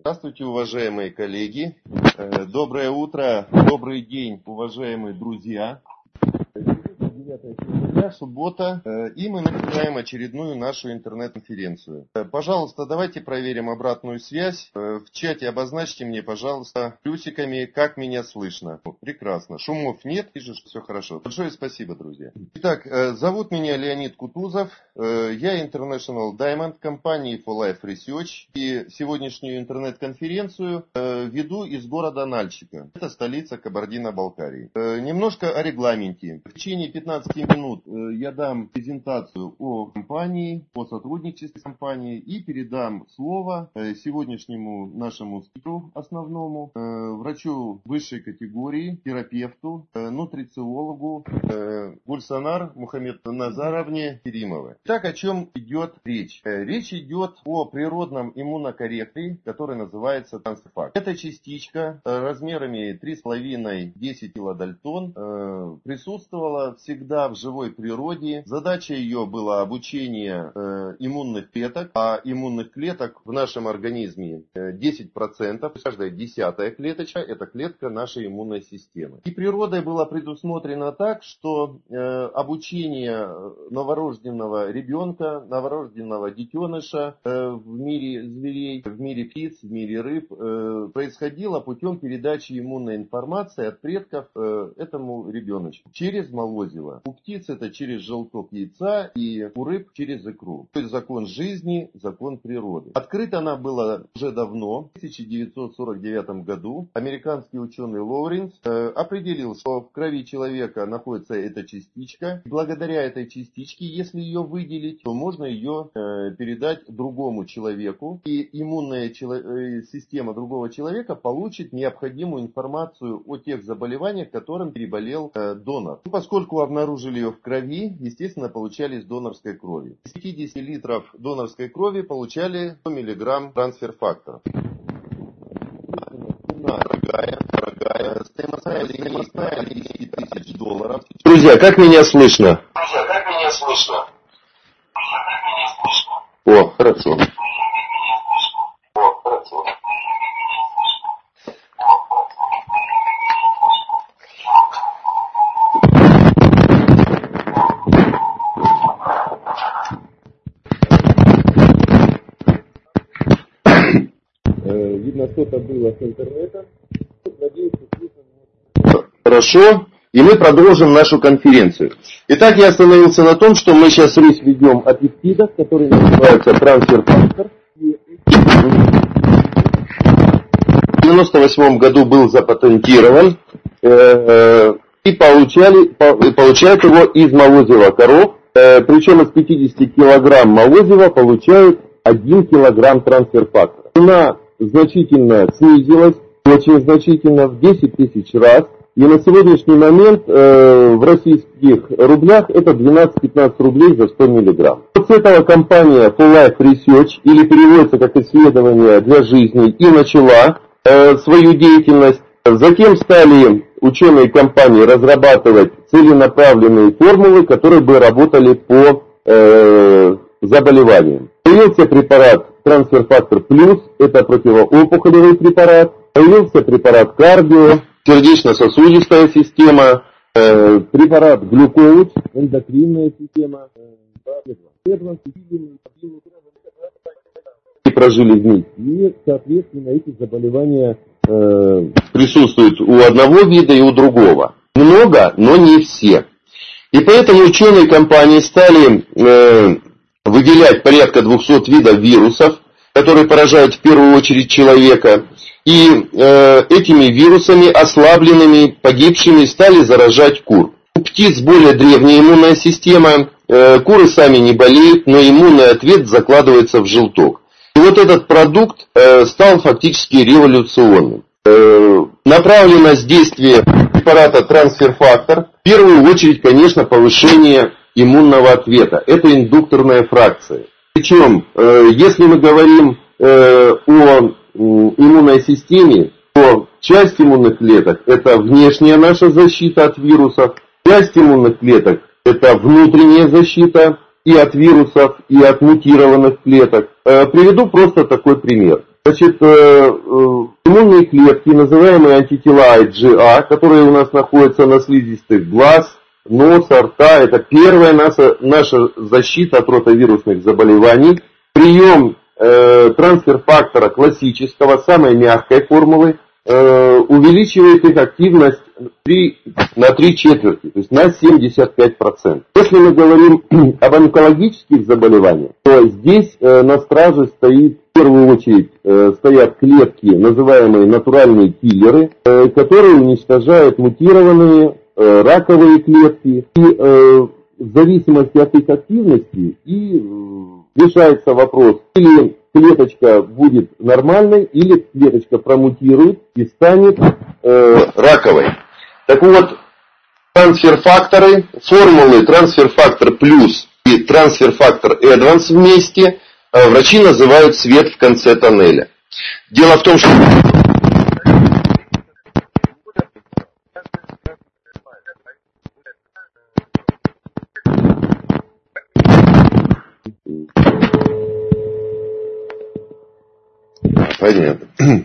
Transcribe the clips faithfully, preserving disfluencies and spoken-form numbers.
Здравствуйте, уважаемые коллеги. Доброе утро, добрый день, уважаемые друзья. девятое февраля, суббота, и мы начинаем очередную нашу интернет-конференцию. Пожалуйста, давайте проверим обратную связь. В чате обозначьте мне, пожалуйста, плюсиками, как меня слышно. Прекрасно. Шумов нет, вижу, что все хорошо. Большое спасибо, друзья. Итак, зовут меня Леонид Кутузов. Я International Diamond компании For Life Research. И сегодняшнюю интернет-конференцию веду из города Нальчика. Это столица Кабардино-Балкарии. Немножко о регламенте. В течение пятнадцати минут я дам презентацию о компании, о сотрудничестве с компанией и передам слово сегодняшнему нашему спикеру основному, врачу высшей категории, терапевту, нутрициологу Гульсанар Мухаммедназаровне Керимовой. Так, о чем идет речь? Речь идет о природном иммунокорректоре, который называется трансферфактор. Эта частичка размерами три с половиной — десять килодальтон присутствовала всегда в живой природе. Задача ее была обучение э, иммунных клеток, а иммунных клеток в нашем организме десять процентов. Каждая десятая клеточка — это клетка нашей иммунной системы. И природой было предусмотрено так, что э, обучение новорожденного ребенка, новорожденного детеныша э, в мире зверей, в мире птиц, в мире рыб э, происходило путем передачи иммунной информации от предков э, этому ребеночку через молозиво. У птиц это через желток яйца и у рыб через икру. То есть закон жизни, закон природы. Открыта она была уже давно, в тысяча девятьсот сорок девятом году. Американский ученый Лоуренс э, определил, что в крови человека находится эта частичка. Благодаря этой частичке, если ее выделить, то можно ее э, передать другому человеку. И иммунная чело- система другого человека получит необходимую информацию о тех заболеваниях, которым переболел э, донор. Поскольку обнаружили ее в крови, естественно, получали из донорской крови. Из пятидесяти литров донорской крови получали сто миллиграмм трансферфактора. Дорогая, дорогая, стоимостная десять тысяч долларов. Друзья, как меня слышно? Друзья, как меня слышно? О, хорошо. О, хорошо. Видно, что-то было с интернетом. Надеюсь, что хорошо. И мы продолжим нашу конференцию. Итак, я остановился на том, что мы сейчас речь ведем о пептидах, которые называются трансферфактор. В девяносто восьмом году был запатентирован и получали, получают его из молозива коров. Причем из пятидесяти килограмм молозива получают один килограмм трансферфактора. Цена значительно снизилась, очень значительно, в десять тысяч раз. И на сегодняшний момент э, в российских рублях это двенадцать-пятнадцать рублей за сто миллиграмм. Вот с этого компания For Life Research, или переводится как исследование для жизни, и начала э, свою деятельность. Затем стали ученые компании разрабатывать целенаправленные формулы, которые бы работали по э, заболеваниям. Появился препарат Трансферфактор Плюс, это противоопухолевый препарат. Появился препарат Кардио, сердечно-сосудистая система, э, препарат Глюкоуч, эндокринная система. И прожили вместе. И, соответственно, эти заболевания э, присутствуют у одного вида и у другого. Много, но не все. И поэтому ученые компании стали э, выделять порядка двухсот видов вирусов, которые поражают в первую очередь человека. И э, этими вирусами, ослабленными, погибшими, стали заражать кур. У птиц более древняя иммунная система, э, куры сами не болеют, но иммунный ответ закладывается в желток. И вот этот продукт э, стал фактически революционным. Э, направленность действия препарата трансферфактор, в первую очередь, конечно, повышение иммунного ответа. Это индукторная фракция. Причем, э, если мы говорим э, о иммунной системе, то часть иммунных клеток — это внешняя наша защита от вирусов, часть иммунных клеток — это внутренняя защита и от вирусов, и от мутированных клеток. Приведу просто такой пример. Значит, иммунные клетки, называемые антитела ай джи эй, которые у нас находятся на слизистых глаз, носа, рта, это первая наша, наша защита от ротовирусных заболеваний. Прием э, трансфер-фактора классического, самой мягкой формулы, э, увеличивает их активность на три четверти, то есть на семьдесят пять процентов. Если мы говорим об онкологических заболеваниях, то здесь э, на страже стоит, в первую очередь, э, стоят клетки, называемые натуральные киллеры, э, которые уничтожают мутированные э, раковые клетки. И э, в зависимости от их активности и э, решается вопрос, или клеточка будет нормальной, или клеточка промутирует и станет э, раковой. Так вот, трансфер-факторы, формулы трансфер-фактор плюс и трансфер-фактор Эдванс вместе э, врачи называют свет в конце тоннеля. Дело в том, что... Понятно.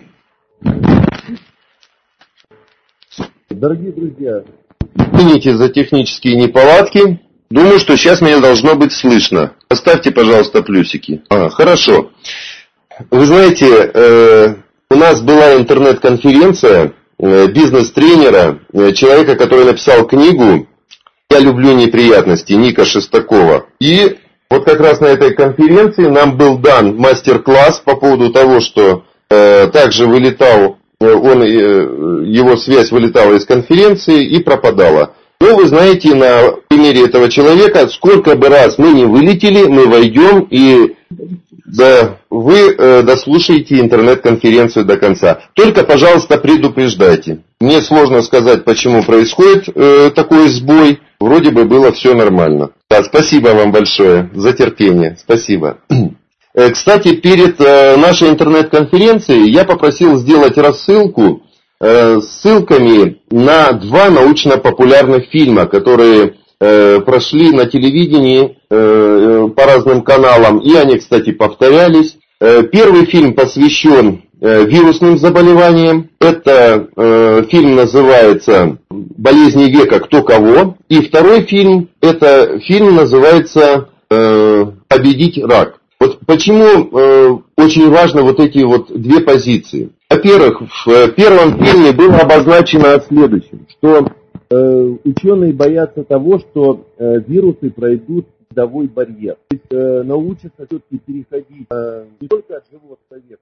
Дорогие друзья, извините за технические неполадки. Думаю, что сейчас меня должно быть слышно. Поставьте, пожалуйста, плюсики. А, хорошо. Вы знаете, э, у нас была интернет-конференция э, бизнес-тренера, э, человека, который написал книгу «Я люблю неприятности», Ника Шестакова. И вот как раз на этой конференции нам был дан мастер-класс по поводу того, что э, также вылетал, э, он, э, его связь вылетала из конференции и пропадала. Но вы знаете, на примере этого человека, сколько бы раз мы не вылетели, мы войдем и да, вы э, дослушаете интернет-конференцию до конца. Только, пожалуйста, предупреждайте. Мне сложно сказать, почему происходит э, такой сбой. Вроде бы было все нормально. Да, спасибо вам большое за терпение. Спасибо. Кстати, перед нашей интернет-конференцией я попросил сделать рассылку с ссылками на два научно-популярных фильма, которые прошли на телевидении по разным каналам. И они, кстати, повторялись. Первый фильм посвящен вирусным заболеваниям. Это э, фильм называется «Болезни века. Кто кого». И второй фильм, это фильм называется э, «Победить рак». Вот почему э, очень важно вот эти вот две позиции. Во-первых, в первом фильме было обозначено следующее, что э, ученые боятся того, что э, вирусы пройдут видовой барьер. То есть э, научатся все-таки переходить э, не только от живого к веку,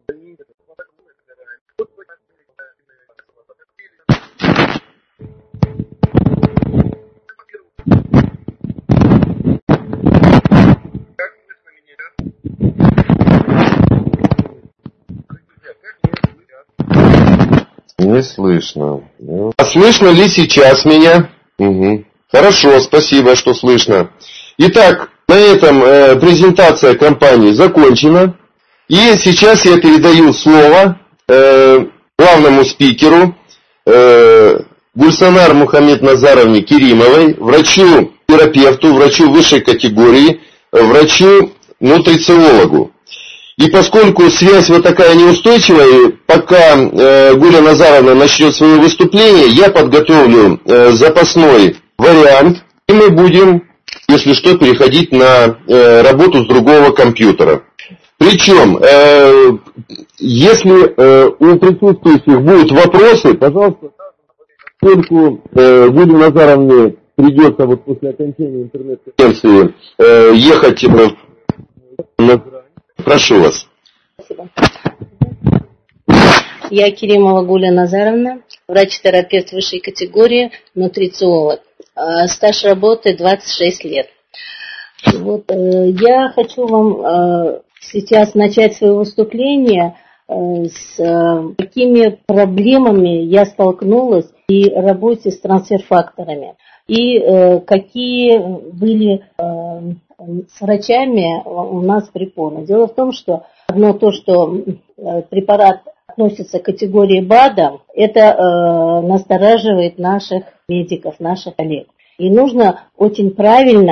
не слышно. А слышно ли сейчас меня? Угу. Хорошо, спасибо, что слышно. Итак, на этом э, презентация компании закончена. И сейчас я передаю слово э, главному спикеру э, Гульсанар Мухаммед-Назаровне Керимовой, врачу-терапевту, врачу высшей категории, врачу-нутрициологу. И поскольку связь вот такая неустойчивая, пока э, Гуля Назаровна начнет свое выступление, я подготовлю э, запасной вариант, и мы будем, если что, переходить на э, работу с другого компьютера. Причем, э, если э, у присутствующих будут вопросы, пожалуйста, поскольку э, Гуле Назаровне придется вот после окончания интернет-конференции э, ехать э, на... Прошу вас. Спасибо. Я Керимова Гуля Назаровна, врач-терапевт высшей категории, нутрициолог. Стаж работы двадцать шесть лет. Вот, я хочу вам сейчас начать свое выступление с какими проблемами я столкнулась при работе с трансфер-факторами. И какие были с врачами у нас препоны. Дело в том, что одно то, что препарат относится к категории БАДа, это э, настораживает наших медиков, наших коллег. И нужно очень правильно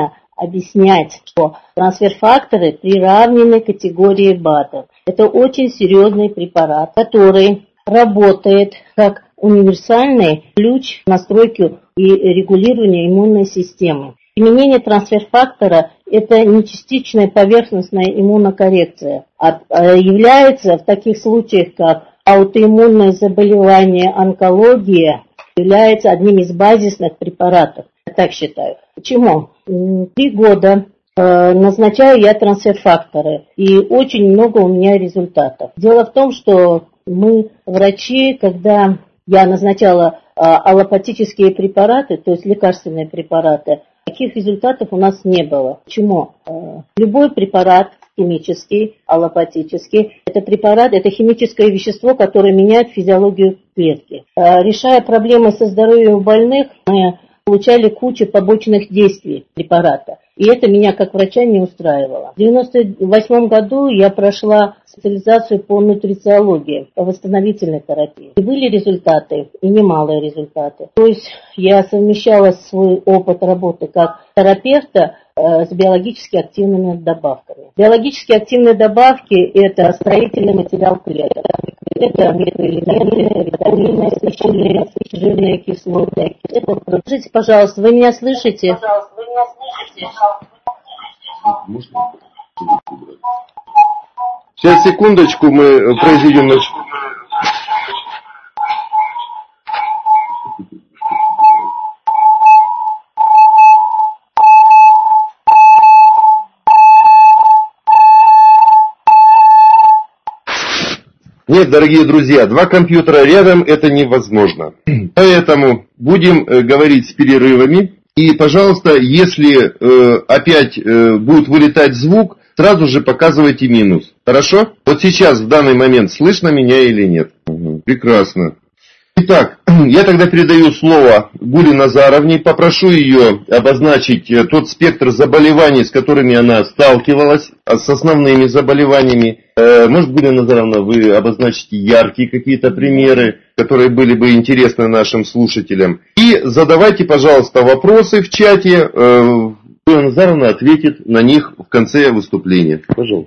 объяснять, что трансфер-факторы приравнены к категории БАДов. Это очень серьезный препарат, который работает как универсальный ключ к настройке и регулированию иммунной системы. Применение трансфер-фактора – это не частичная поверхностная иммунокоррекция, а является в таких случаях, как аутоиммунное заболевание, онкология, является одним из базисных препаратов. Я так считаю. Почему? Три года э, назначаю я трансфер-факторы, и очень много у меня результатов. Дело в том, что мы, врачи, когда я назначала э, аллопатические препараты, то есть лекарственные препараты, таких результатов у нас не было. Почему? Э, любой препарат химический, аллопатический, это препарат, это химическое вещество, которое меняет физиологию клетки. Э, решая проблемы со здоровьем больных, мы получали кучу побочных действий препарата. И это меня как врача не устраивало. В девяносто восьмом году я прошла специализацию по нутрициологии, по восстановительной терапии. И были результаты, и немалые результаты. То есть я совмещала свой опыт работы как терапевта э, с биологически активными добавками. Биологически активные добавки – это строительный материал клеток. Это микроэлементы, витамины, пищевые, жирные кислоты. Это... Скажите, пожалуйста, вы меня слышите? Пожалуйста, вы меня слышите? Сейчас, секундочку, мы произведем наш... Нет, дорогие друзья, два компьютера рядом – это невозможно. Поэтому будем э, говорить с перерывами. И, пожалуйста, если э, опять э, будет вылетать звук, сразу же показывайте минус. Хорошо? Вот сейчас, в данный момент, слышно меня или нет? Угу. Прекрасно. Итак, я тогда передаю слово Гуле Назаровне, попрошу ее обозначить тот спектр заболеваний, с которыми она сталкивалась, с основными заболеваниями. Может, Гуля Назаровна, вы обозначите яркие какие-то примеры, которые были бы интересны нашим слушателям. И задавайте, пожалуйста, вопросы в чате. Гуля Назаровна ответит на них в конце выступления. Пожалуйста.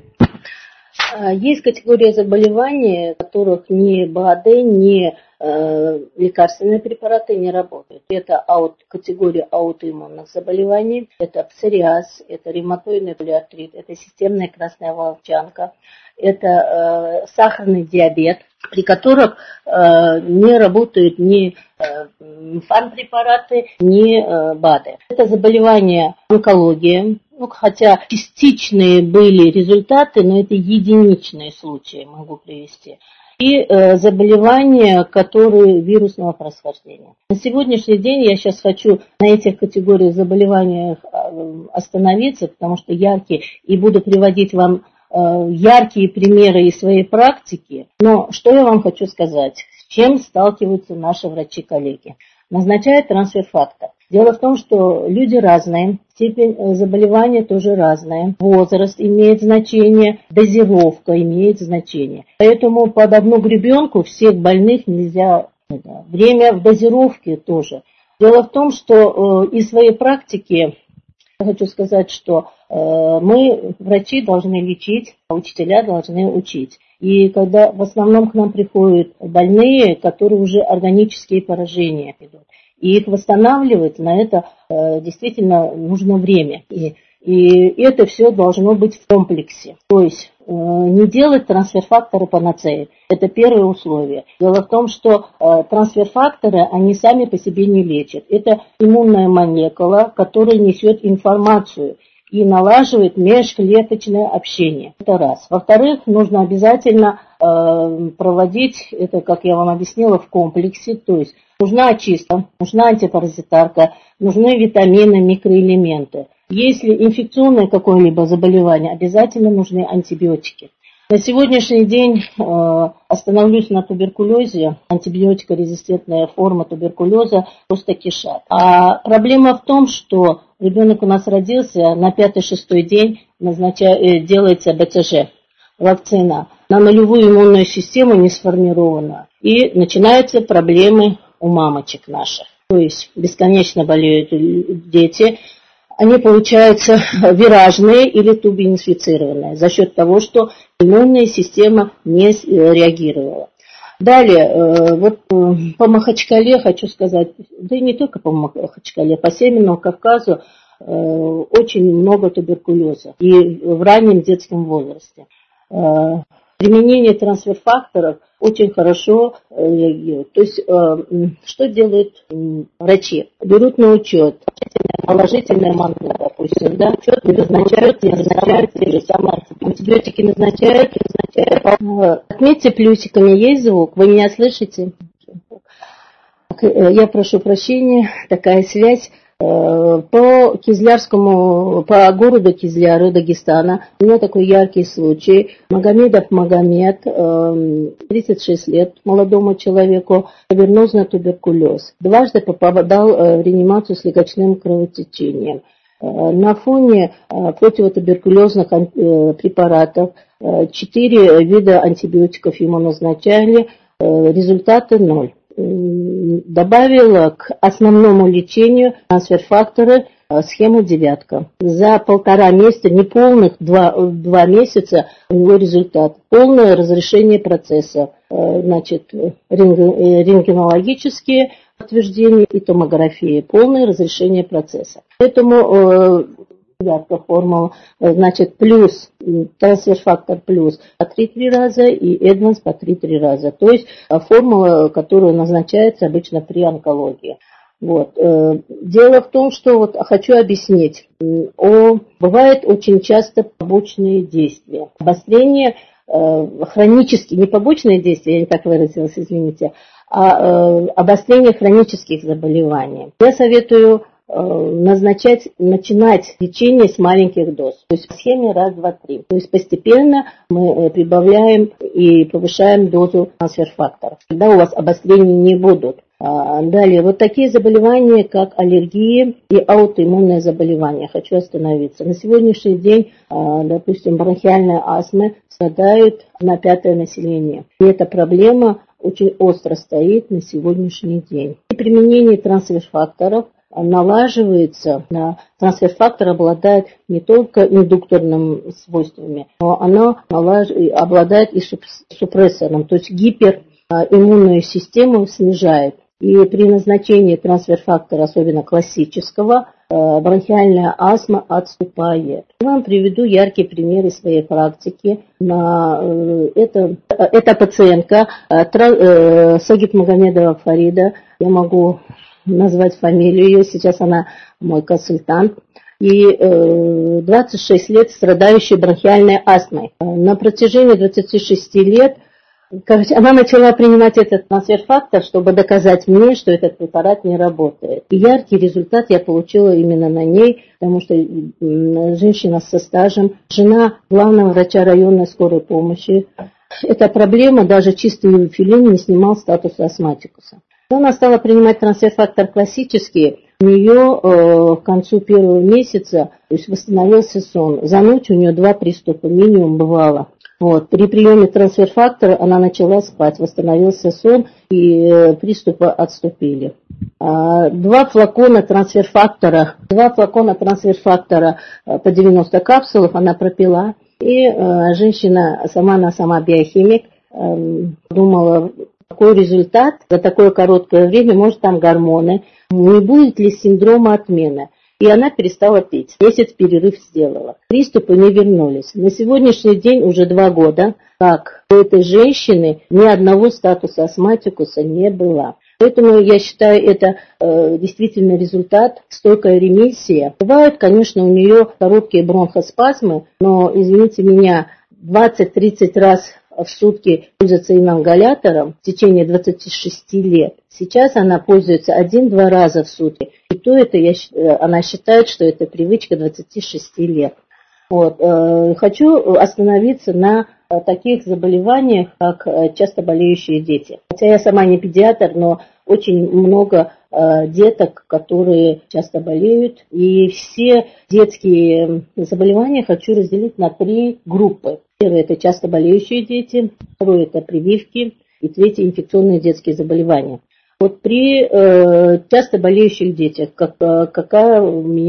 Есть категория заболеваний, в которых ни БАД, ни э, лекарственные препараты не работают. Это аут, категория аутоиммунных заболеваний, это псориаз, это ревматоидный полиартрит, это системная красная волчанка, это э, сахарный диабет, при которых э, не работают ни э, фармпрепараты, ни э, БАДы. Это заболевание онкологии. Ну, хотя частичные были результаты, но это единичные случаи, могу привести. И э, заболевания, которые вирусного происхождения. На сегодняшний день я сейчас хочу на этих категориях заболеваний остановиться, потому что яркие, и буду приводить вам э, яркие примеры из своей практики. Но что я вам хочу сказать, с чем сталкиваются наши врачи-коллеги? Назначают трансфер-фактор. Дело в том, что люди разные, степень заболевания тоже разная, возраст имеет значение, дозировка имеет значение. Поэтому под одну гребенку всех больных нельзя... Время в дозировке тоже. Дело в том, что э, из своей практики я хочу сказать, что э, мы, врачи, должны лечить, а учителя должны учить. И когда в основном к нам приходят больные, которые уже органические поражения идут. И их восстанавливать на это э, действительно нужно время. И, и это все должно быть в комплексе. То есть э, не делать трансфер-факторы панацеи. Это первое условие. Дело в том, что э, трансфер-факторы, они сами по себе не лечат. Это иммунная молекула, которая несет информацию и налаживает межклеточное общение. Это раз. Во-вторых, нужно обязательно э, проводить, это, как я вам объяснила, в комплексе, то есть нужна очистка, нужна антипаразитарка, нужны витамины, микроэлементы. Если инфекционное какое-либо заболевание, обязательно нужны антибиотики. На сегодняшний день э, остановлюсь на туберкулезе. Антибиотикорезистентная форма туберкулеза просто кишат. А проблема в том, что ребенок у нас родился, на пятый-шестой день назнача... делается БЦЖ, вакцина. На нулевую иммунную систему не сформирована. И начинаются проблемы у мамочек наших. То есть бесконечно болеют дети. они получаются виражные или тубеинфицированные за счет того, что иммунная система не реагировала. Далее, вот по Махачкале хочу сказать, да и не только по Махачкале, по Северному Кавказу очень много туберкулеза и в раннем детском возрасте. Применение трансфер-факторов очень хорошо реагирует. То есть, что делают врачи? Берут на учет положительное манго, допустим, да, назначают, назначают те же самые антибиотики, назначают, назначают. Отметьте плюсиками, есть звук, вы меня слышите? Я прошу прощения, такая связь. По Кизлярскому, по городу Кизляру, Дагестана, у меня такой яркий случай. Магомедов Магомед, тридцать шесть лет, молодому человеку, кавернозный туберкулез. Дважды попадал в реанимацию с легочным кровотечением. На фоне противотуберкулезных препаратов четыре вида антибиотиков ему назначали, результаты ноль. Добавила к основному лечению трансфер-факторы схему девятка. За полтора месяца, не полных два, два месяца у него результат. Полное разрешение процесса. Значит, рентгенологические подтверждения и томографии. Полное разрешение процесса. Поэтому девятка формула, значит, плюс, трансфер-фактор плюс по три-три раза и Эдванс по три-три раза. То есть формула, которая назначается обычно при онкологии. Вот. Дело в том, что вот хочу объяснить. О, бывают очень часто побочные действия. Обострение хронические, не побочные действия, я не так выразилась, извините, а обострение хронических заболеваний. Я советую назначать, начинать лечение с маленьких доз. То есть в схеме раз, два, три. То есть постепенно мы прибавляем и повышаем дозу трансфер-факторов. Тогда у вас обострений не будут. Далее, вот такие заболевания, как аллергии и аутоиммунные заболевания. Хочу остановиться. На сегодняшний день, допустим, бронхиальная астма страдает на пятое население. И эта проблема очень остро стоит на сегодняшний день. И применение трансфер-факторов налаживается, трансфер-фактор обладает не только индукторными свойствами, но оно обладает и супрессором, то есть гипериммунную систему снижает. И при назначении трансфер-фактора, особенно классического, бронхиальная астма отступает. Я вам приведу яркий пример из своей практики. Это, это пациентка Сагит Магомедова Фарида. Я могу назвать фамилию ее, сейчас она мой консультант, и э, двадцать шесть лет страдающая бронхиальной астмой. На протяжении двадцати шести лет она начала принимать этот трансфер-фактор, чтобы доказать мне, что этот препарат не работает. И яркий результат я получила именно на ней, потому что женщина со стажем, жена главного врача районной скорой помощи. Эта проблема, даже чистый ювефилин не снимал статуса астматикуса. Она стала принимать трансфер-фактор классический, у нее э, к концу первого месяца то есть восстановился сон. За ночь у нее два приступа минимум бывало. Вот. При приеме трансфер-фактора она начала спать, восстановился сон и э, приступы отступили. А, два флакона трансфер-фактора, два флакона трансфер-фактора э, по девяносто капсул она пропила. И э, женщина, сама она сама биохимик, э, думала, какой результат за такое короткое время, может там гормоны, не будет ли синдрома отмены. И она перестала пить. Месяц перерыв сделала. Приступы не вернулись. На сегодняшний день уже два года, как у этой женщины ни одного статуса астматикуса не было. Поэтому я считаю, это э, действительно результат, стойкая ремиссия. Бывают, конечно, у нее короткие бронхоспазмы, но, извините меня, двадцать-тридцать раз в сутки пользуется ингалятором в течение двадцати шести лет. Сейчас она пользуется один-два раза в сутки. И то это я, она считает, что это привычка двадцати шести лет. Вот. Хочу остановиться на таких заболеваниях, как часто болеющие дети. Хотя я сама не педиатр, но очень много деток, которые часто болеют. И все детские заболевания хочу разделить на три группы. Первое – это часто болеющие дети, второе – это прививки, и третье – инфекционные детские заболевания. Вот при э, часто болеющих детях, как, какая у меня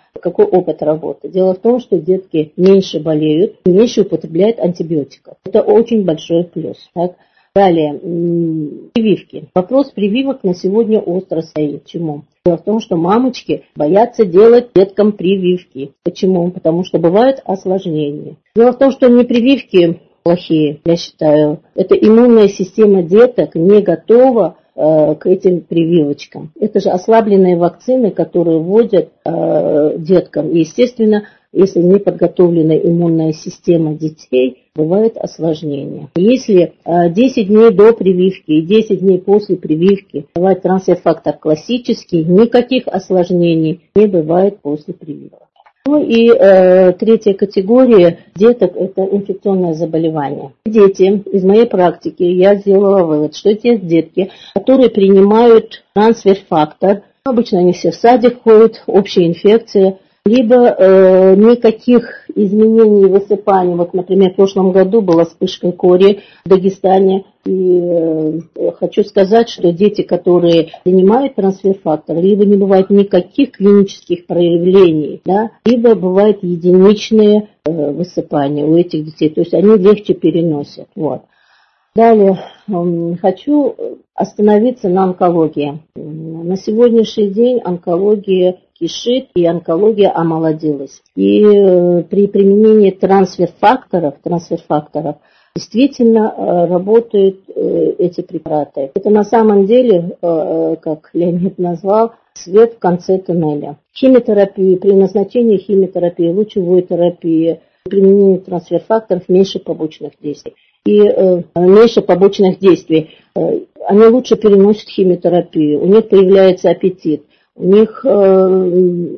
какой опыт работы? Дело в том, что детки меньше болеют, меньше употребляют антибиотиков. Это очень большой плюс. Так? Далее, прививки. Вопрос прививок на сегодня остро стоит. Почему? Дело в том, что мамочки боятся делать деткам прививки. Почему? Потому что бывают осложнения. Дело в том, что не прививки плохие, я считаю. Это иммунная система деток не готова э, к этим прививочкам. Это же ослабленные вакцины, которые вводят э, деткам. И, естественно, если не подготовлена иммунная система детей, бывают осложнения. Если десять дней до прививки и десять дней после прививки бывает трансфер-фактор классический, никаких осложнений не бывает после прививки. Ну и э, третья категория деток – это инфекционное заболевание. Дети, из моей практики я сделала вывод, что те детки, которые принимают трансфер-фактор, обычно они все в садик ходят, общая инфекция, либо э, никаких изменений высыпаний. Вот, например, в прошлом году была вспышка кори в Дагестане. И э, хочу сказать, что дети, которые принимают трансфер-фактор, либо не бывает никаких клинических проявлений, да, либо бывают единичные э, высыпания у этих детей. То есть они легче переносят. Вот. Далее э, хочу остановиться на онкологии. На сегодняшний день онкология кишит, и онкология омолодилась. И э, при применении трансфер-факторов, трансфер-факторов действительно э, работают э, эти препараты. Это на самом деле, э, как Леонид назвал, свет в конце туннеля. Химиотерапия, при назначении химиотерапии, лучевой терапии, при применении трансфер-факторов меньше побочных действий. И э, меньше побочных действий. Э, они лучше переносят химиотерапию, у них появляется аппетит. У них э,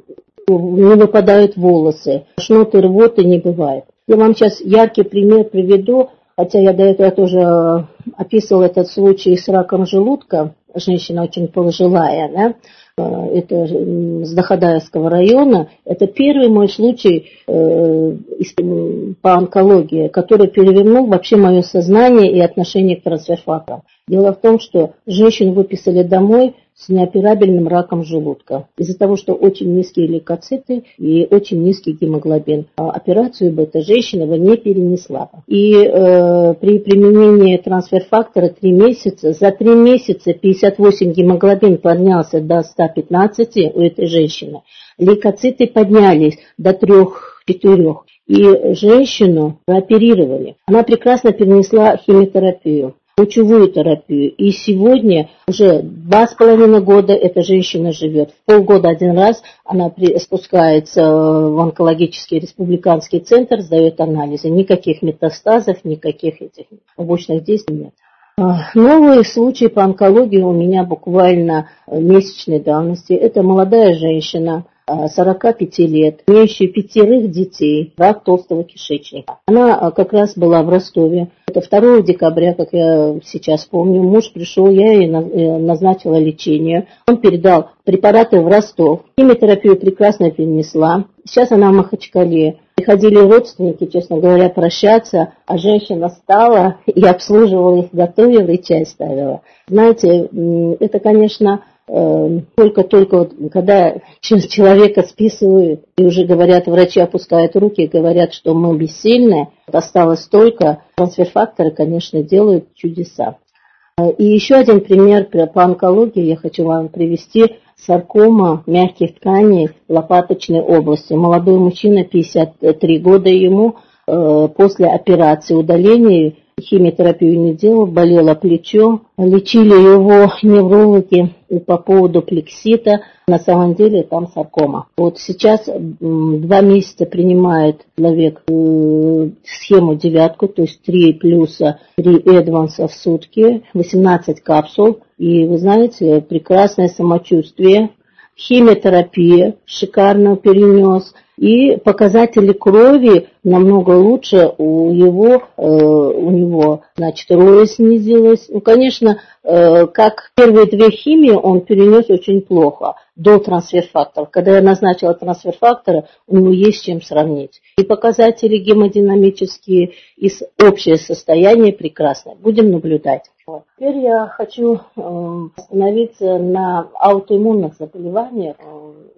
не выпадают волосы, тошноты, рвоты не бывает. Я вам сейчас яркий пример приведу, хотя я до этого тоже описывала этот случай с раком желудка. Женщина очень пожилая, да? Это с Дахадаевского района. Это первый мой случай э, по онкологии, который перевернул вообще мое сознание и отношение к трансфер-факторам. Дело в том, что женщину выписали домой с неоперабельным раком желудка. Из-за того, что очень низкие лейкоциты и очень низкий гемоглобин. А операцию бы эта женщина бы не перенесла. И э, при применении трансфер-фактора три месяца, за три месяца пятьдесят восемь гемоглобин поднялся до ста пятнадцати у этой женщины. Лейкоциты поднялись до трёх-четырёх. И женщину прооперировали. Она прекрасно перенесла химиотерапию, лучевую терапию. И сегодня уже два с половиной года эта женщина живет. В полгода один раз она спускается в онкологический республиканский центр, сдает анализы. Никаких метастазов, никаких этих побочных действий нет. Новый случай по онкологии у меня буквально месячной давности. Это молодая женщина, сорока пяти лет, имеющая пятерых детей, рак толстого кишечника. Она как раз была в Ростове. Это второго декабря, как я сейчас помню, муж пришел, я ей назначила лечение. Он передал препараты в Ростов. Химиотерапию прекрасно перенесла. Сейчас она в Махачкале. Приходили родственники, честно говоря, прощаться, а женщина стала и обслуживала их, готовила и чай ставила. Знаете, это, конечно, только-только вот, когда человека списывают, и уже говорят, врачи опускают руки, говорят, что мы бессильны, осталось только, трансфер-факторы, конечно, делают чудеса. И еще один пример по онкологии я хочу вам привести. Саркома мягких тканей лопаточной области. Молодой мужчина, пятьдесят три года ему, э, после операции удаления, химиотерапию не делал, болело плечо. Лечили его неврологи по поводу плексита. На самом деле там саркома. Вот сейчас два месяца принимает человек э, схему девятку, то есть три плюса, три эдванса в сутки, восемнадцать капсул. И вы знаете, прекрасное самочувствие, химиотерапия шикарно перенес. И показатели крови намного лучше у его, э, у него, значит, роя снизилась. Ну, конечно, э, как первые две химии он перенес очень плохо до трансфер-факторов. Когда я назначила трансфер-факторы, у него есть с чем сравнить. И показатели гемодинамические, и общее состояние прекрасное. Будем наблюдать. Вот. Теперь я хочу э, остановиться на аутоиммунных заболеваниях.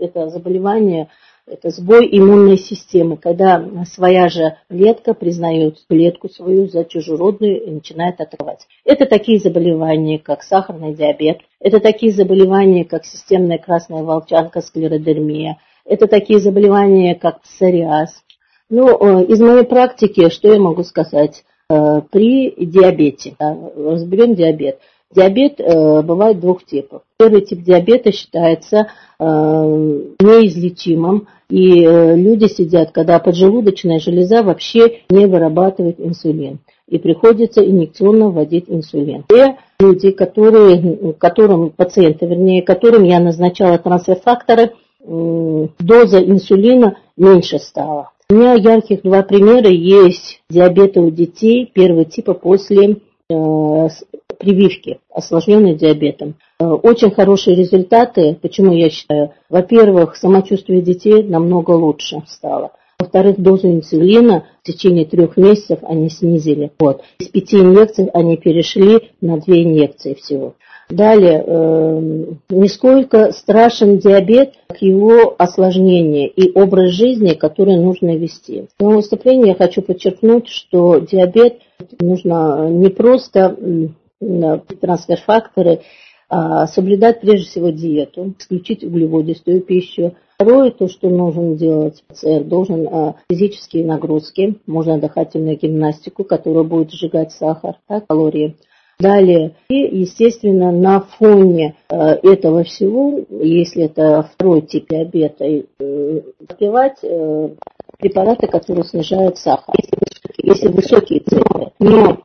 это заболевание, это сбой иммунной системы, когда своя же клетка признает клетку свою за чужеродную и начинает атаковать. Это такие заболевания, как сахарный диабет, это такие заболевания, как системная красная волчанка, склеродермия, это такие заболевания, как псориаз. Ну, из моей практики, что я могу сказать? При диабете, разберем диабет. Диабет э, бывает двух типов. Первый тип диабета считается э, неизлечимым, и э, люди сидят, когда поджелудочная железа вообще не вырабатывает инсулин, и приходится инъекционно вводить инсулин. Те люди, которые, которым, пациенты, вернее, которым я назначала трансфер-факторы, э, доза инсулина меньше стала. У меня ярких два примера есть диабета у детей первого типа после э, прививки, осложненной диабетом. Очень хорошие результаты. Почему я считаю? Во-первых, самочувствие детей намного лучше стало. Во-вторых, дозу инсулина в течение трех месяцев они снизили. Вот. Из пяти инъекций они перешли на две инъекции всего. Далее, э, нисколько страшен диабет, как его осложнение и образ жизни, который нужно вести. В своем выступлении я хочу подчеркнуть, что диабет нужно не просто трансфер-факторы, а соблюдать прежде всего диету, исключить углеводистую пищу. Второе, то, что нужно делать, пациент должен а, физические нагрузки, можно дыхательную гимнастику, которая будет сжигать сахар, да, калории. Далее, и, естественно, на фоне э, этого всего, если это второй тип диабета, э, попивать э, препараты, которые снижают сахар, если, если высокие цифры. Но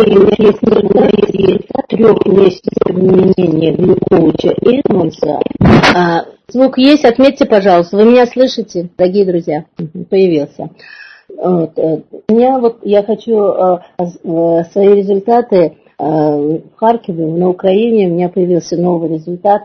если трех месяцев применения глюкоуча Эдмонса, а, звук есть, отметьте, пожалуйста, вы меня слышите, дорогие друзья, появился. Вот, у меня вот, я хочу э, э, свои результаты. В Харькове, на Украине, у меня появился новый результат.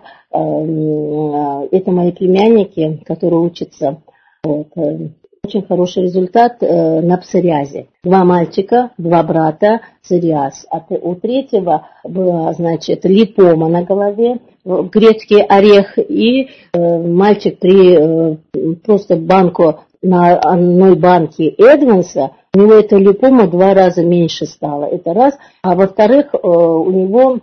Это мои племянники, которые учатся. Вот. Очень хороший результат на псориазе. Два мальчика, два брата, псориаз. А у третьего была, значит, липома на голове, грецкий орех, и мальчик при просто банку на одной банке Эдванса, у него эта липома в два раза меньше стала, это раз. А во-вторых, у него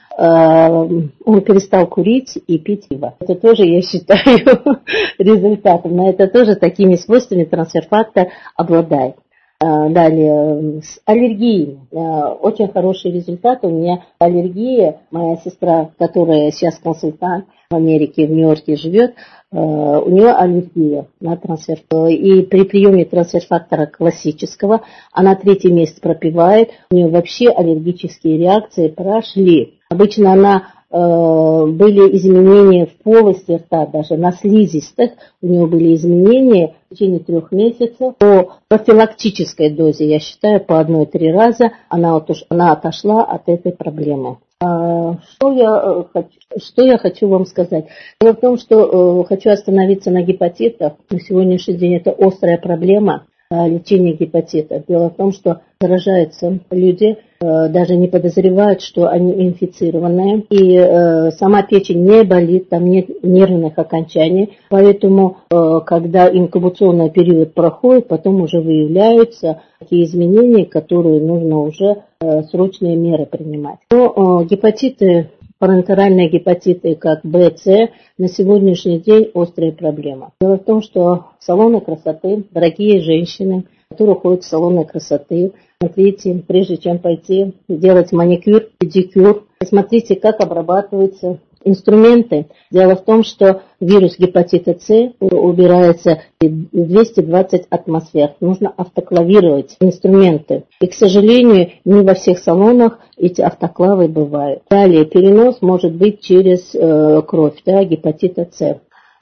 он перестал курить и пить пиво. Это тоже, я считаю, результатом. Но это тоже такими свойствами трансфер-фактор обладает. Далее, с аллергией. Очень хороший результат. У меня аллергия. Моя сестра, которая сейчас консультант в Америке, в Нью-Йорке живет, у нее аллергия на трансфер. И при приеме трансфер-фактора классического она третий месяц пропивает. У нее вообще аллергические реакции прошли. Обычно она были изменения в полости рта, даже на слизистых у нее были изменения в течение трех месяцев. По профилактической дозе, я считаю, по одной-три раза она, она отошла от этой проблемы. Что я, что я хочу вам сказать? Дело в том, что хочу остановиться на гепатитах. На сегодняшний день это острая проблема лечения гепатита. Дело в том, что заражаются люди, даже не подозревают, что они инфицированные, и э, сама печень не болит, там нет нервных окончаний, поэтому, э, когда инкубационный период проходит, потом уже выявляются такие изменения, которые нужно уже э, срочные меры принимать. Но э, гепатиты, парентеральные гепатиты, как Б, С, на сегодняшний день острая проблема. Дело в том, что салоны красоты, дорогие женщины, которые ходят в салоны красоты, смотрите, прежде чем пойти делать маникюр, педикюр, смотрите, как обрабатываются инструменты. Дело в том, что вирус гепатита С убирается двести двадцать атмосфер. Нужно автоклавировать инструменты. И, к сожалению, не во всех салонах эти автоклавы бывают. Далее, перенос может быть через э, кровь, да, гепатита С.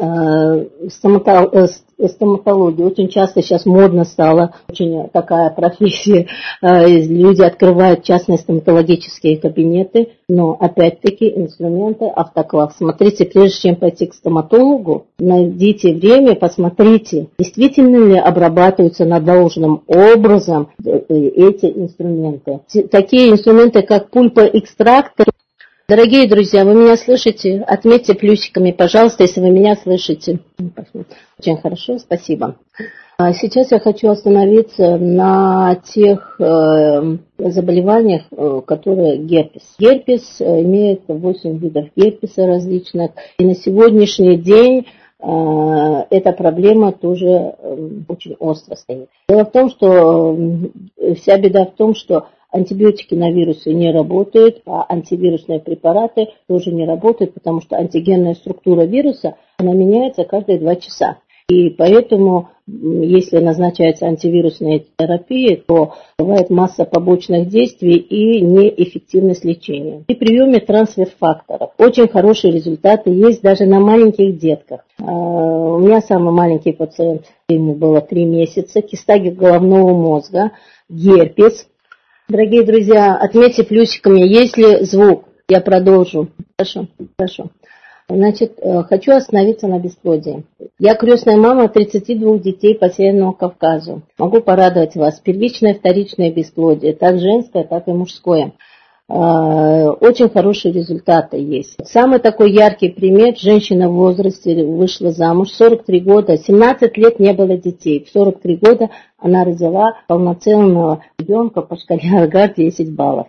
Стоматология. Очень часто сейчас модно стала, очень такая профессия. Люди открывают частные стоматологические кабинеты, но опять-таки инструменты автоклав. Смотрите, прежде чем пойти к стоматологу, найдите время, посмотрите, действительно ли обрабатываются на должным образом эти инструменты. Такие инструменты, как пульпоэкстрактор, Дорогие друзья, вы меня слышите? Отметьте плюсиками, пожалуйста, если вы меня слышите. Очень хорошо, спасибо. Сейчас я хочу остановиться на тех э, заболеваниях, э, которые герпес. Герпес имеет восемь видов герпеса различных. И на сегодняшний день э, эта проблема тоже э, очень остро стоит. Дело в том, что э, вся беда в том, что антибиотики на вирусы не работают, а антивирусные препараты тоже не работают, потому что антигенная структура вируса, она меняется каждые два часа. И поэтому, если назначается антивирусная терапия, то бывает масса побочных действий и неэффективность лечения. При приеме трансфер-факторов очень хорошие результаты есть даже на маленьких детках. У меня самый маленький пациент, ему было три месяца, киста головного мозга, герпес. Дорогие друзья, отметьте плюсиками, есть ли звук, я продолжу. Хорошо, хорошо. Значит, хочу остановиться на бесплодии. Я крестная мама тридцати двух детей по Северному Кавказу. Могу порадовать вас. Первичное, вторичное бесплодие, так женское, так и мужское. Очень хорошие результаты есть. Самый такой яркий пример. Женщина в возрасте вышла замуж, сорок три года, семнадцать лет не было детей. В сорок три года она родила полноценного ребенка по шкале Агар десять баллов.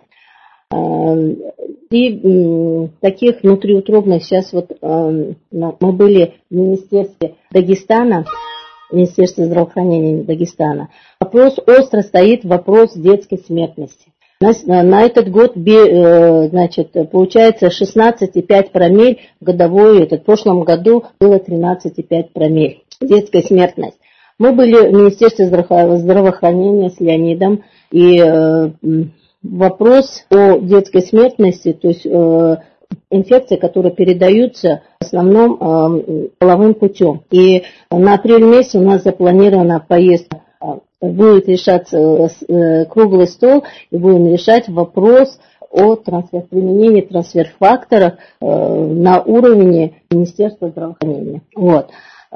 И таких внутриутробных сейчас вот мы были в Министерстве Дагестана, Министерстве здравоохранения Дагестана. Вопрос остро стоит, вопрос детской смертности. На, на этот год, значит, получается шестнадцать и пять промилле годовой, это в прошлом году было тринадцать и пять промилле, детская смертность. Мы были в Министерстве здравоохранения с Леонидом, и э, вопрос о детской смертности, то есть э, инфекции, которые передаются в основном э, половым путем. И на апрель месяц у нас запланирована поездка. Будет решаться э, круглый стол, и будем решать вопрос о трансфер, применении трансфер-факторов э, на уровне Министерства здравоохранения. Вот.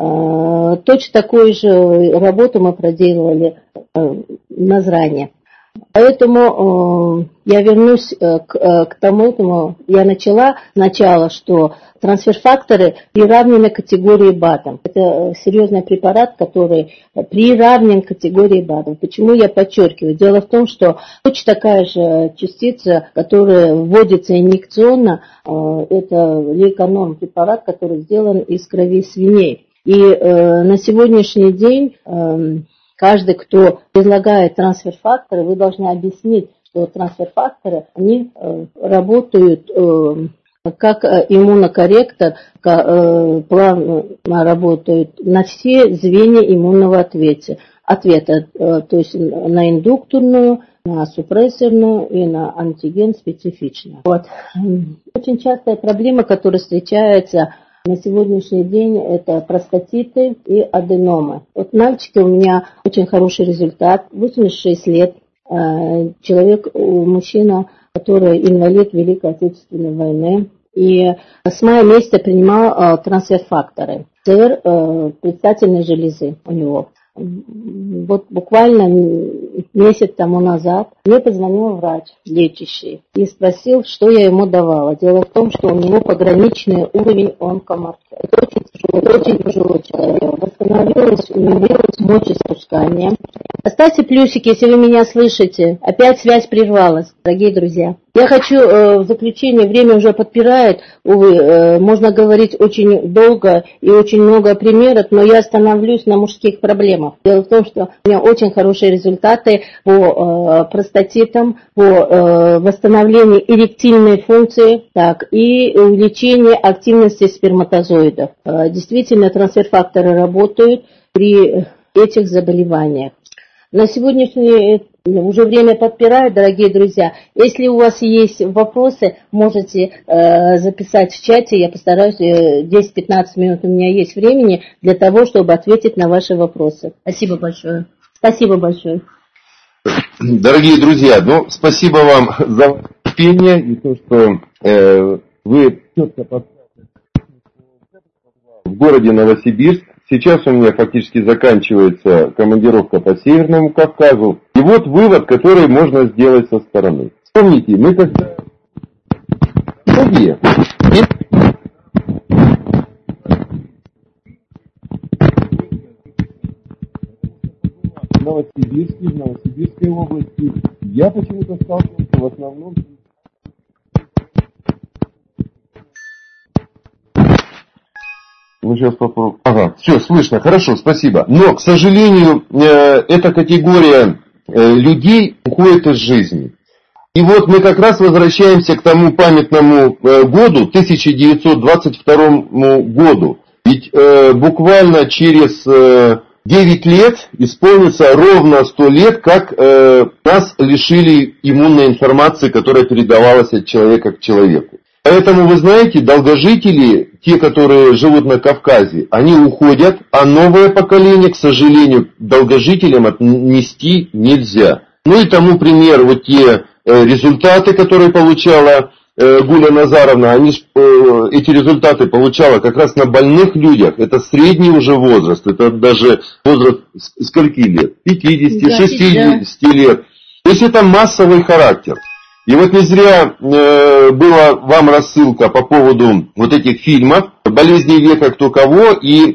Э, точно такую же работу мы проделывали э, на Зране. Поэтому э, я вернусь э, к, э, к тому, этому я начала сначала, что трансфер-факторы приравнены к категории БАДов. Это серьезный препарат, который приравнен к категории БАДов. Почему я подчеркиваю? Дело в том, что точно такая же частица, которая вводится инъекционно, э, это лейконорм препарат, который сделан из крови свиней. И э, на сегодняшний день э, каждый, кто предлагает трансфер-факторы, вы должны объяснить, что трансфер-факторы, они э, работают э, как иммунокорректор, э, плавно работают на все звенья иммунного ответа, ответа э, то есть на индукторную, на супрессорную и на антиген специфичную. Вот. Очень частая проблема, которая встречается на сегодняшний день, это простатиты и аденомы. Вот мальчики, у меня очень хороший результат, восемьдесят шесть лет, человек, мужчина, который инвалид Великой Отечественной войны, и с мая месяца принимал трансфер-факторы, ЦР предстательной железы у него. Вот буквально месяц тому назад мне позвонил врач, лечащий, и спросил, что я ему давала. Дело в том, что у него пограничный уровень онкомаркера. Это очень тяжелый, очень тяжелый человек. Восстановилось, унивилось мочеиспускание. Поставьте плюсики, если вы меня слышите. Опять связь прервалась, дорогие друзья. Я хочу э, в заключение, время уже подпирает, увы, э, можно говорить очень долго и очень много примеров, но я остановлюсь на мужских проблемах. Дело в том, что у меня очень хорошие результаты по э, простатитам, по э, восстановлению эректильной функции, так, и увеличению активности сперматозоидов. Э, действительно, трансфер-факторы работают при этих заболеваниях. На сегодняшний уже время подпирает, дорогие друзья. Если у вас есть вопросы, можете э, записать в чате. Я постараюсь, э, десять-пятнадцать минут у меня есть времени для того, чтобы ответить на ваши вопросы. Спасибо большое. Спасибо большое. Дорогие друзья, ну, спасибо вам за терпение и то, что э, вы четко поставили в городе Новосибирск. Сейчас у меня фактически заканчивается командировка по Северному Кавказу. И вот вывод, который можно сделать со стороны. Помните, мы когда... Мы Москве. В Новосибирске, в Новосибирской области. Я почему-то сталкивался в основном... Ну, сейчас попробую. Ага, все, слышно, хорошо, спасибо. Но, к сожалению, э, эта категория э, людей уходит из жизни. И вот мы как раз возвращаемся к тому памятному э, году, тысяча девятьсот двадцать второму году. Ведь э, буквально через э, девять лет исполнится ровно сто лет, как э, нас лишили иммунной информации, которая передавалась от человека к человеку. Поэтому, вы знаете, долгожители, те, которые живут на Кавказе, они уходят, а новое поколение, к сожалению, долгожителям отнести нельзя. Ну и тому пример, вот те э, результаты, которые получала э, Гуля Назаровна, они, э, эти результаты получала как раз на больных людях. Это средний уже возраст, это даже возраст скольки лет? пятидесяти, шестидесяти лет. То есть это массовый характер. И вот не зря э, была вам рассылка по поводу вот этих фильмов «Болезни века кто кого» и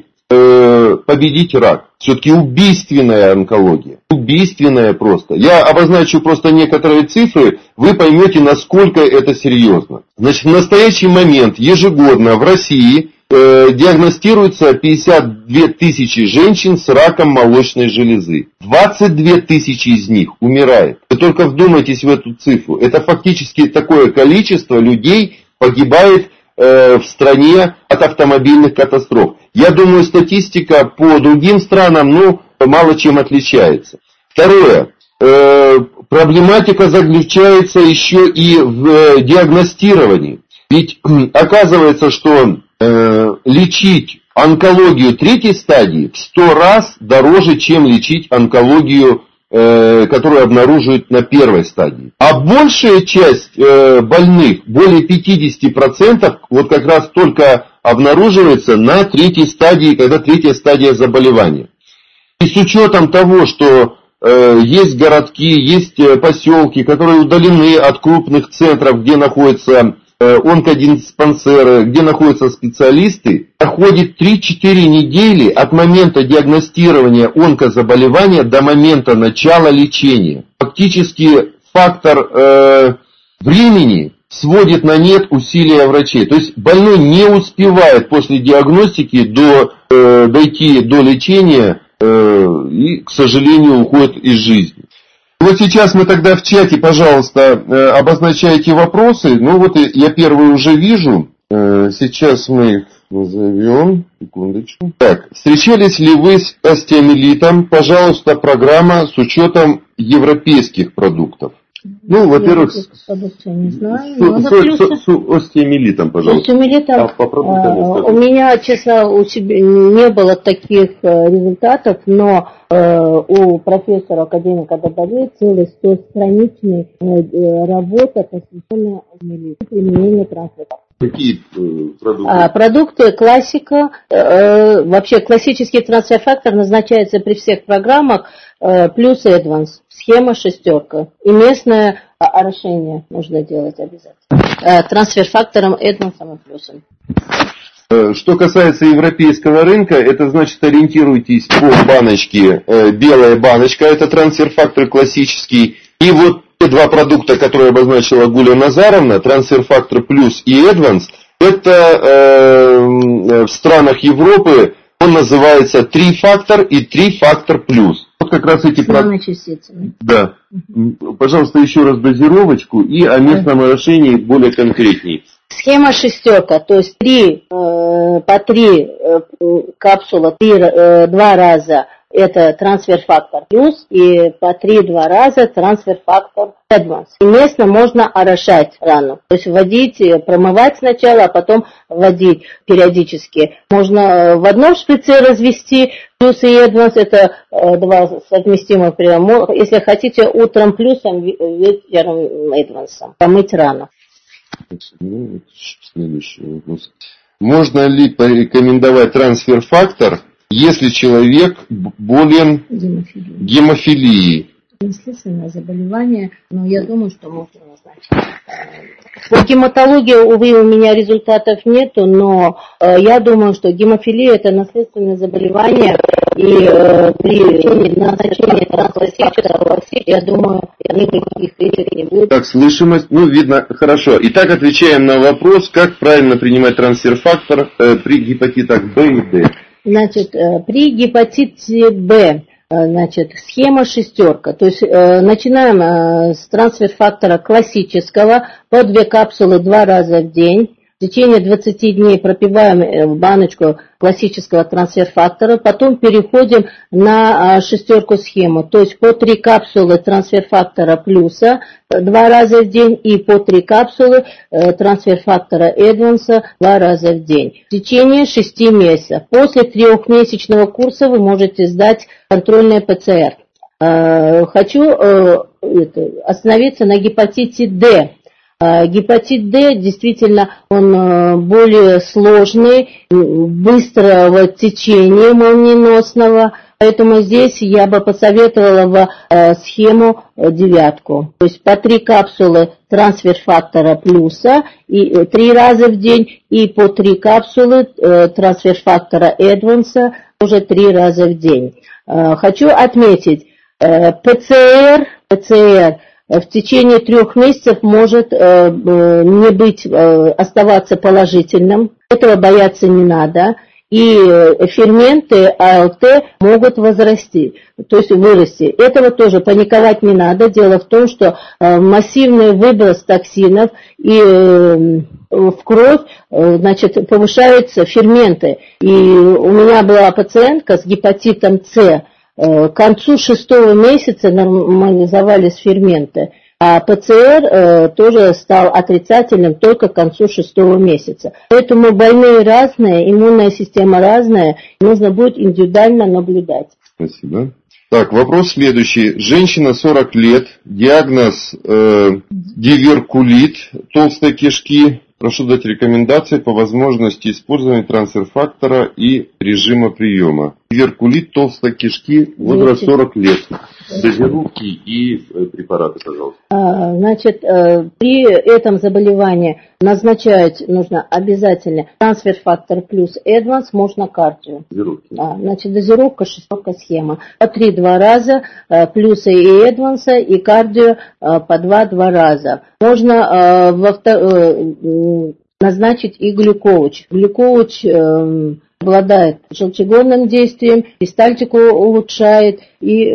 э, «Победить рак». Все-таки убийственная онкология. Убийственная просто. Я обозначу просто некоторые цифры, вы поймете, насколько это серьезно. Значит, в настоящий момент ежегодно в России э, диагностируется пятьдесят две тысячи женщин с раком молочной железы. двадцать две тысячи из них умирает. Вы только вдумайтесь в эту цифру. Это фактически такое количество людей погибает э, в стране от автомобильных катастроф. Я думаю, статистика по другим странам, ну, мало чем отличается. Второе. Э, проблематика заключается еще и в э, диагностировании. Ведь оказывается, что э, лечить онкологию третьей стадии в сто раз дороже, чем лечить онкологию, э, которую обнаруживают на первой стадии. А большая часть э, больных, более пятьдесят процентов, вот как раз только обнаруживается на третьей стадии, когда третья стадия заболевания. И с учетом того, что э, есть городки, есть поселки, которые удалены от крупных центров, где находятся онкодиспансеры, где находятся специалисты, проходит три-четыре недели от момента диагностирования онкозаболевания до момента начала лечения. Фактически фактор э, времени сводит на нет усилия врачей. То есть больной не успевает после диагностики до, э, дойти до лечения э, и, к сожалению, уходит из жизни. Вот сейчас мы тогда в чате, пожалуйста, обозначайте вопросы. Ну вот я первый уже вижу. Сейчас мы их назовем. Секундочку. Так, встречались ли вы с остеомиелитом? Пожалуйста, программа с учетом европейских продуктов. Ну, во-первых, с, не знаю, с, с, с, с остеомиелитом, пожалуйста. Остеомиелитом, а, по у меня, честно, у себя не было таких результатов, но э, у профессора, академика Добродея целая стостраничная э, работа, посвященная остеомиелиту, применению трансфера. Какие э, продукты? А, продукты классика. Э, вообще классический трансфер-фактор назначается при всех программах э, плюс Advance. Схема шестерка. И местное орошение нужно делать обязательно. Э, трансфер-фактором Advance и плюсом. Что касается европейского рынка, это значит ориентируйтесь по баночке. Э, белая баночка, это трансфер-фактор классический. И вот два продукта, которые обозначила Гуля Назаровна, трансфер-фактор плюс и Advance, это э, в странах Европы он называется три-фактор и три-фактор плюс. Вот как раз эти продукты. Да. Угу. Пожалуйста, еще раз дозировочку и о местном орошении более конкретнее. Схема шестерка, то есть три, э, по три э, капсула, три, э, два раза. Это трансфер-фактор плюс и по три-два раза трансфер-фактор Advance. И местно можно орошать рану. То есть вводить, промывать сначала, а потом вводить периодически. Можно в одном шприце развести плюс и Advance. Это два совместимых приема. Если хотите, утром плюсом, вечером Advance. Помыть рану. Следующий вопрос. Можно ли порекомендовать трансфер-фактор, если человек болен гемофилией? Наследственное заболевание, но я думаю, что можно назначить. По гематологии, увы, у меня результатов нету, но э, я думаю, что гемофилия – это наследственное заболевание, и э, при назначении трансфактора, я думаю, никаких рисков не будет. Так, слышимость, ну, видно, хорошо. Итак, отвечаем на вопрос, как правильно принимать трансфер-фактор э, при гепатитах Б и Д. Значит, э, при гепатите Б, значит, схема шестерка. То есть э, начинаем э, с трансфер-фактора классического по две капсулы два раза в день. В течение двадцати дней пропиваем баночку классического трансфер-фактора, потом переходим на шестерку схему, то есть по три капсулы трансфер-фактора плюса два раза в день и по три капсулы трансфер-фактора Эдванса два раза в день. В течение шести месяцев. После трехмесячного курса вы можете сдать контрольное ПЦР. Хочу остановиться на гепатите Д. Гепатит Д действительно он более сложный, быстрого течения молниеносного, поэтому здесь я бы посоветовала в схему девятку. То есть по три капсулы трансфер-фактора плюса и три раза в день и по три капсулы трансфер-фактора Эдванса уже три раза в день. Хочу отметить, ПЦР, ПЦР в течение трех месяцев может э, не быть, э, оставаться положительным. Этого бояться не надо. И ферменты АЛТ могут возрасти, то есть вырасти. Этого тоже паниковать не надо. Дело в том, что э, массивный выброс токсинов и э, в кровь, э, значит, повышаются ферменты. И у меня была пациентка с гепатитом С. К концу шестого месяца нормализовались ферменты, а ПЦР э, тоже стал отрицательным только к концу шестого месяца. Поэтому больные разные, иммунная система разная, нужно будет индивидуально наблюдать. Спасибо. Так, вопрос следующий. Женщина сорок лет, диагноз э, диверкулит толстой кишки. Прошу дать рекомендации по возможности использования трансфер-фактора и режима приема. Диверкулит толстой кишки, возраст сорок лет. Дозировки и препараты, пожалуйста. А, значит, при этом заболевании назначать нужно обязательно трансфер-фактор плюс Эдванс, можно кардио. Дозировки. А, значит, дозировка шестерка схема. По три-два раза, плюсы и Эдванса, и кардио по два-два раза. Можно во втор... назначить и глюкоуч. Глюкоуч э, обладает желчегонным действием, перистальтику улучшает, и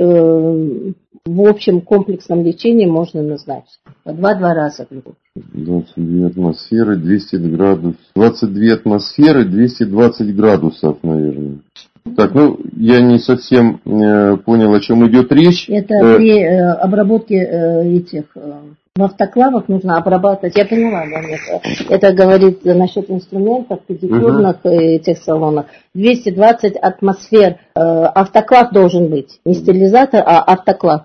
э, в общем комплексном лечении можно назначить. По два-два раза глюкоуч. двадцать две атмосферы, двести градусов. двадцать две атмосферы, двести двадцать градусов, наверное. Так, ну, я не совсем э, понял, о чем идет речь. Это э, при э, обработке э, этих... Э, в автоклавах нужно обрабатывать. Я поняла, да, это, это говорит насчет инструментов, педикюрных uh-huh. этих салонов. двести двадцать атмосфер. Э, автоклав должен быть. Не стерилизатор, а автоклав.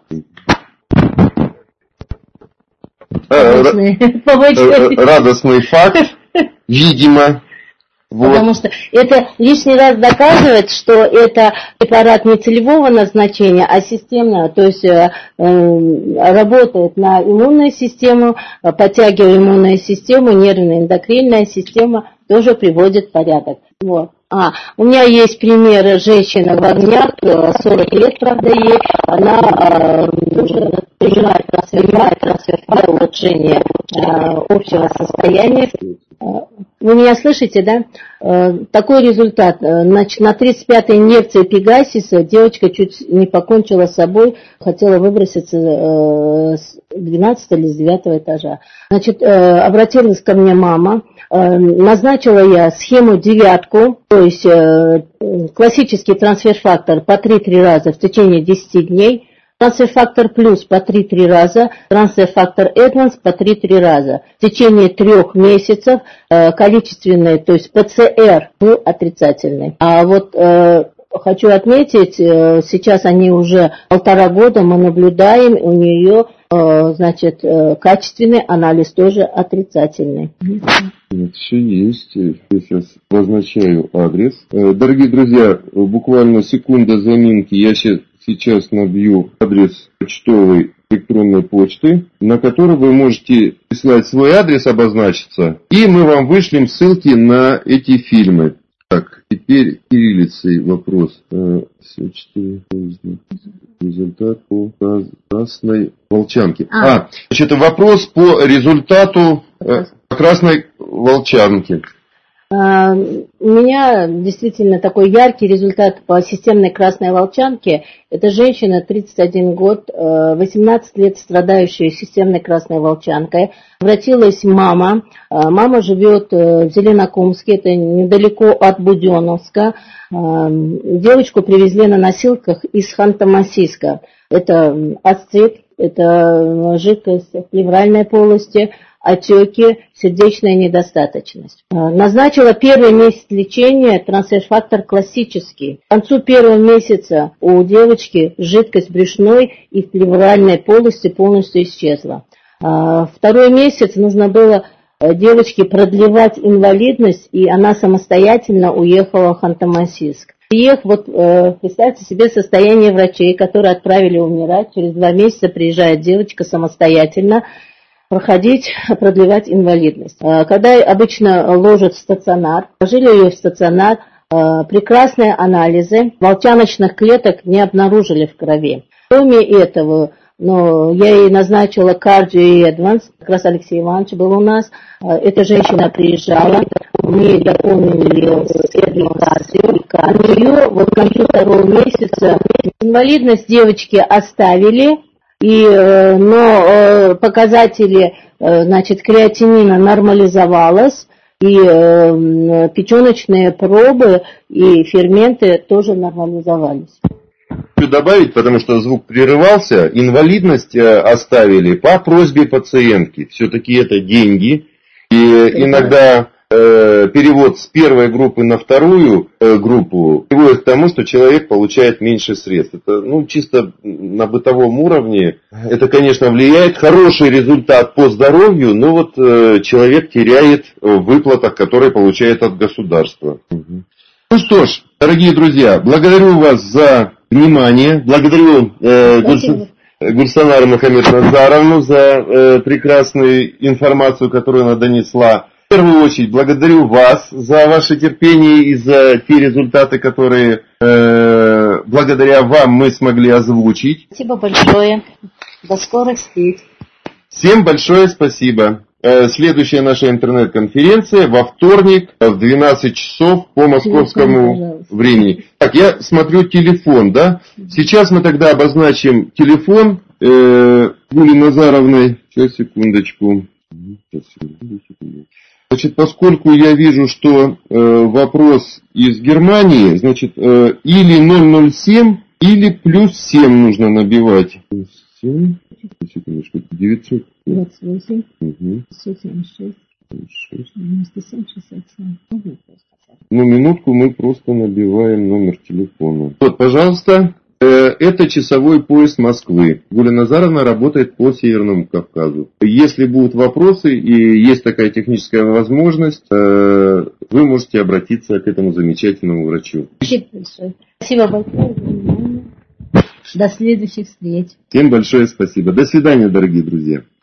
Радостный факт, видимо. Вот. Потому что это лишний раз доказывает, что это препарат не целевого назначения, а системного, то есть э, э, работает на иммунную систему, подтягивая иммунную систему, нервно-эндокринная система тоже приводит в порядок. Вот. А, у меня есть пример женщины в огнях, сорок лет, правда, ей, она э, уже принимает трансфер, трансфер, улучшение э, общего состояния. Вы меня слышите, да? Такой результат. Значит, на тридцать пятой инъекции Пегасиса девочка чуть не покончила с собой, хотела выброситься с двенадцатого или с девятого этажа. Значит, обратилась ко мне мама, назначила я схему девятку, то есть классический трансфер-фактор по три-три раза в течение десяти дней, трансфер-фактор плюс по три-три раза, трансфер-фактор Эдванс по три-три раза. В течение трех месяцев э, количественный, то есть ПЦР был отрицательный. А вот э, хочу отметить, э, сейчас они уже полтора года, мы наблюдаем, у нее э, значит, э, качественный анализ тоже отрицательный. Все есть. Я сейчас обозначаю адрес. Дорогие друзья, буквально секунда заминки. Я сейчас сейчас набью адрес почтовой электронной почты, на который вы можете прислать свой адрес, обозначиться, и мы вам вышлем ссылки на эти фильмы. Так, теперь кириллицей вопрос. Все четыре. Результат по красной волчанке. А, а значит, вопрос по результату э, красной волчанки. У меня действительно такой яркий результат по системной красной волчанке. Это женщина, тридцать один год, восемнадцать лет страдающая системной красной волчанкой. Обратилась мама. Мама живет в Зеленокумске, это недалеко от Буденновска. Девочку привезли на носилках из Ханты-Мансийска. Это ацет, это жидкость в плевральной полости, отеки, сердечная недостаточность. Назначила первый месяц лечения трансфер-фактор классический. К концу первого месяца у девочки жидкость брюшной и в плевральной полости полностью исчезла. Второй месяц нужно было девочке продлевать инвалидность, и она самостоятельно уехала в Ханты-Мансийск. Приехав, вот представьте себе состояние врачей, которые отправили умирать. Через два месяца приезжает девочка самостоятельно проходить, продлевать инвалидность. Когда обычно ложат в стационар, положили ее в стационар, прекрасные анализы волчаночных клеток не обнаружили в крови. Кроме этого, но я ей назначила кардио и адванс, как раз Алексей Иванович был у нас. Эта женщина приезжала, мы дополнили ее кардио. У нее вот к концу второго месяца инвалидность девочки оставили. И, но показатели, значит, креатинина нормализовалась, и печеночные пробы и ферменты тоже нормализовались. Хочу добавить, потому что звук прерывался, инвалидность оставили по просьбе пациентки. Все-таки это деньги, и иногда э, перевод с первой группы на вторую э, группу приводит к тому, что человек получает меньше средств. Это, ну, чисто на бытовом уровне. Это, конечно, влияет. Хороший результат по здоровью, но вот э, человек теряет в выплатах, которые получает от государства. Угу. Ну что ж, дорогие друзья, благодарю вас за внимание. Благодарю э, Гульс... Гульсанару Мухаммед-Назаровну за э, прекрасную информацию, которую она донесла. В первую очередь благодарю вас за ваше терпение и за те результаты, которые э, благодаря вам мы смогли озвучить. Спасибо большое. До скорых встреч. Всем большое спасибо. Следующая наша интернет-конференция во вторник в двенадцать часов по московскому телефон, времени. Так, я смотрю телефон, да? Сейчас мы тогда обозначим телефон э, Гули Назаровны. Сейчас, секундочку. Значит, поскольку я вижу, что э, вопрос из Германии, значит, э, или ноль ноль семь, или плюс семь нужно набивать. Плюс семь. Секундочку. девятьсот двадцать восемь. Угу. сто семьдесят шесть. девяносто семь шестьдесят семь. Ну, минутку, мы просто набиваем номер телефона. Вот, пожалуйста. Это часовой пояс Москвы. Гуля Назаровна работает по Северному Кавказу. Если будут вопросы и есть такая техническая возможность, вы можете обратиться к этому замечательному врачу. Спасибо большое. Спасибо большое за внимание. До следующих встреч. Всем большое спасибо. До свидания, дорогие друзья.